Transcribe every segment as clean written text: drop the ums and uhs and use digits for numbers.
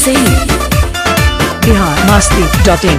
Singh biharmasti.in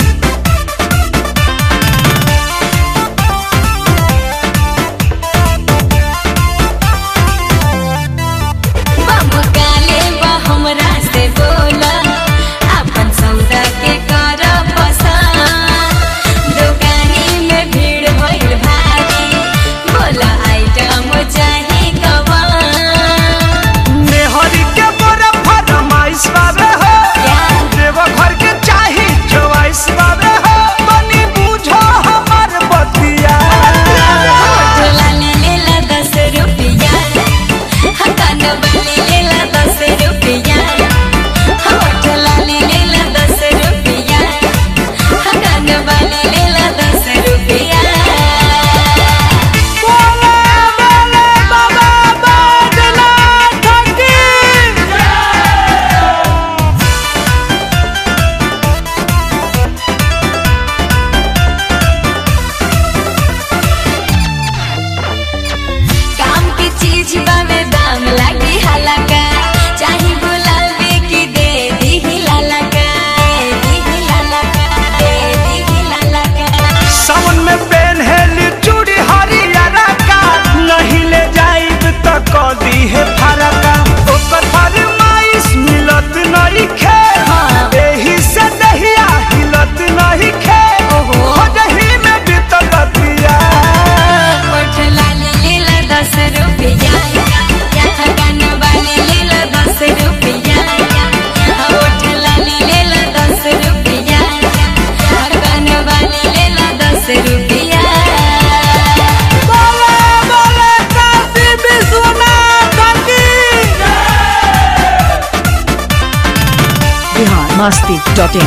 biharmasti.in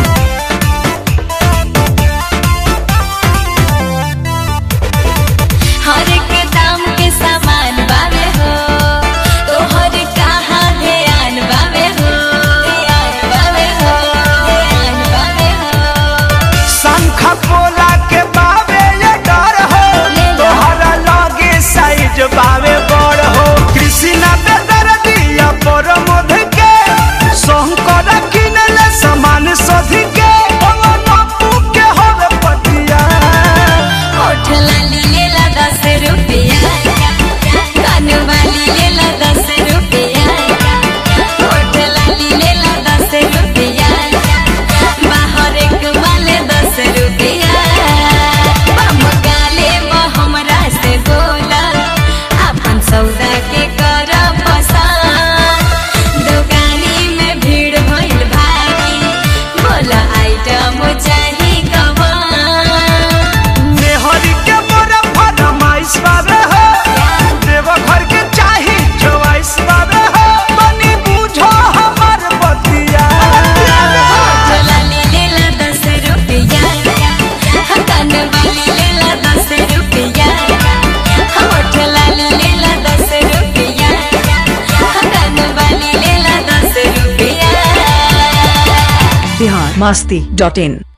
हर एक दाम के सामान बावे हो तो हर कहाँ ध्यान बावे हो बावे हो बावे हो शंखा पोला के बावे ये डर हो तोहरा लगे साइज बावे बड़ हो कृष्णा बेदर्दिया पर मोध के शंकर किनले समान सधी के नपू के होवे पटिया होठ लाली लेला 10 रुपया कान वाली लेला 10 रुपया होठ लाली लेला 10 रुपया बाहर एक माले 10 रुपया बम गाले वो हमरा से बोला अपन सौदा के कर पसंद दुकानी में भीड़ भइल भारी बोला आइटम चाही कवन नेहरी के मोरा फरमाइश बावे हो देवघर के चाही चॉइस बावे हो बनी बूझो हमर बतिया होठ लाली लेला 10 रुपया कान वाली लेला 10 रुपया होठ लाली लेला 10 रुपया कान वाली लेला 10 रुपया biharmasti.in